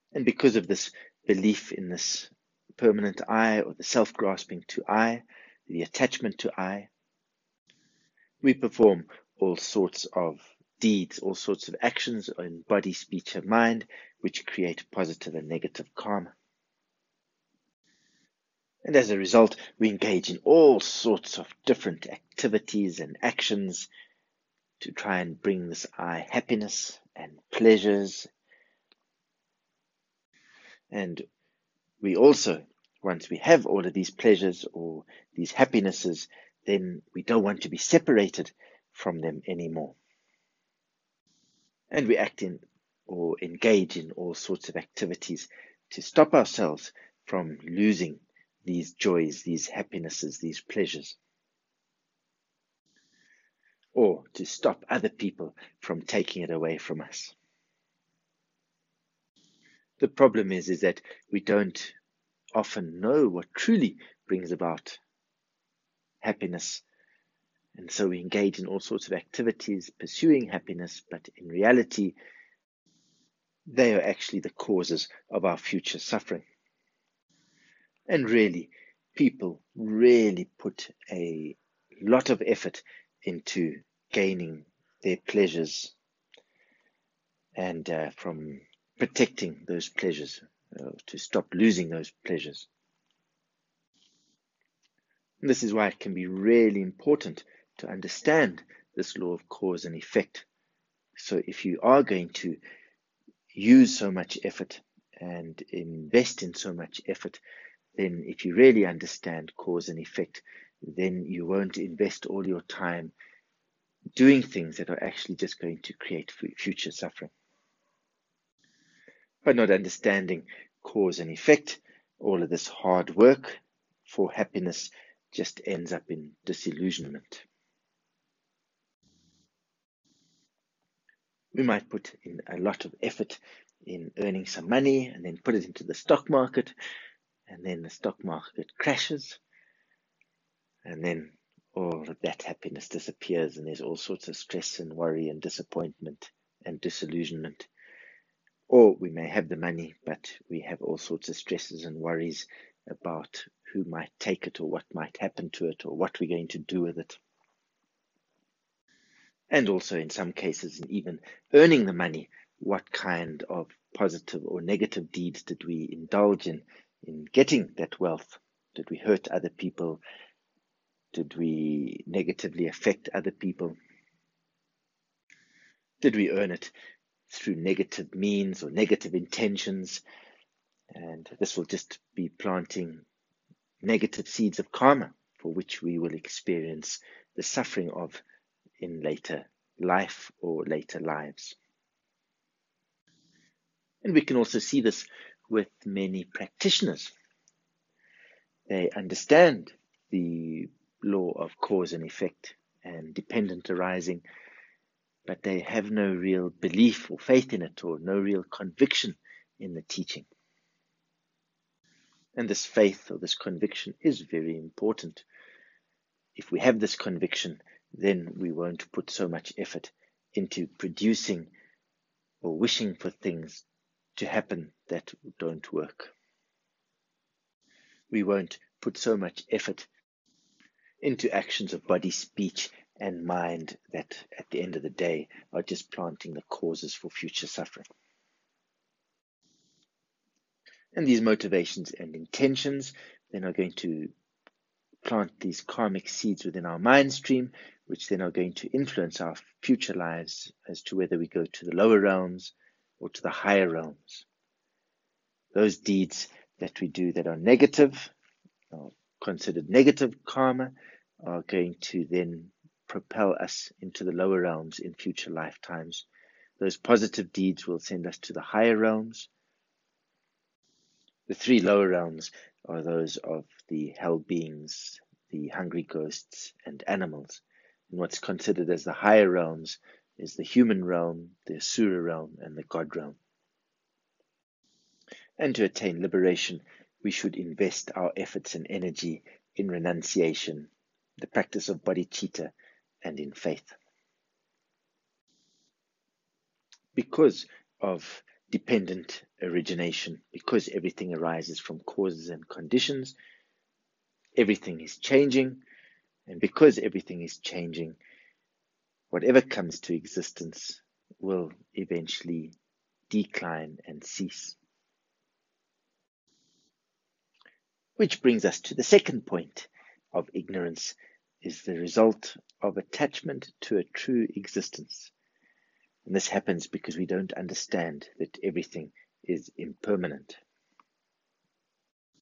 And because of this belief in this permanent I, or the self-grasping to I, the attachment to I, we perform all sorts of deeds, all sorts of actions in body, speech, and mind, which create positive and negative karma. And as a result, we engage in all sorts of different activities and actions to try and bring this I happiness and pleasures. And we also, once we have all of these pleasures or these happinesses, then we don't want to be separated from them anymore. And we act in or engage in all sorts of activities to stop ourselves from losing these joys, these happinesses, these pleasures, or to stop other people from taking it away from us. The problem is that we don't often know what truly brings about happiness. And so we engage in all sorts of activities pursuing happiness, but in reality, they are actually the causes of our future suffering. And really, people really put a lot of effort into gaining their pleasures and from protecting those pleasures, to stop losing those pleasures. And this is why it can be really important to understand this law of cause and effect. So if you are going to use so much effort and invest in so much effort, then if you really understand cause and effect, then you won't invest all your time doing things that are actually just going to create future suffering. By not understanding cause and effect, all of this hard work for happiness just ends up in disillusionment. We might put in a lot of effort in earning some money and then put it into the stock market, and then the stock market crashes, and then all of that happiness disappears, and there's all sorts of stress and worry and disappointment and disillusionment. Or we may have the money, but we have all sorts of stresses and worries about who might take it, or what might happen to it, or what we're going to do with it. And also in some cases, in even earning the money, what kind of positive or negative deeds did we indulge in getting that wealth? Did we hurt other people? Did we negatively affect other people? Did we earn it through negative means or negative intentions? And this will just be planting negative seeds of karma, for which we will experience the suffering of in later life or later lives. And we can also see this with many practitioners. They understand the law of cause and effect and dependent arising, but they have no real belief or faith in it, or no real conviction in the teaching. And this faith or this conviction is very important. If we have this conviction, then we won't put so much effort into producing or wishing for things to happen that don't work. We won't put so much effort into actions of body, speech, and mind that at the end of the day are just planting the causes for future suffering. And these motivations and intentions then are going to plant these karmic seeds within our mind stream, which then are going to influence our future lives as to whether we go to the lower realms or to the higher realms. Those deeds that we do that are negative, are considered negative karma, are going to then propel us into the lower realms in future lifetimes. Those positive deeds will send us to the higher realms. The three lower realms are those of the hell beings, the hungry ghosts, and animals. And what's considered as the higher realms is the human realm, the Asura realm, and the God realm. And to attain liberation, we should invest our efforts and energy in renunciation, the practice of bodhicitta, and in faith. Because of dependent origination. Because everything arises from causes and conditions, everything is changing, and because everything is changing, whatever comes to existence will eventually decline and cease. Which brings us to the second point of ignorance is the result of attachment to a true existence. And this happens because we don't understand that everything is impermanent.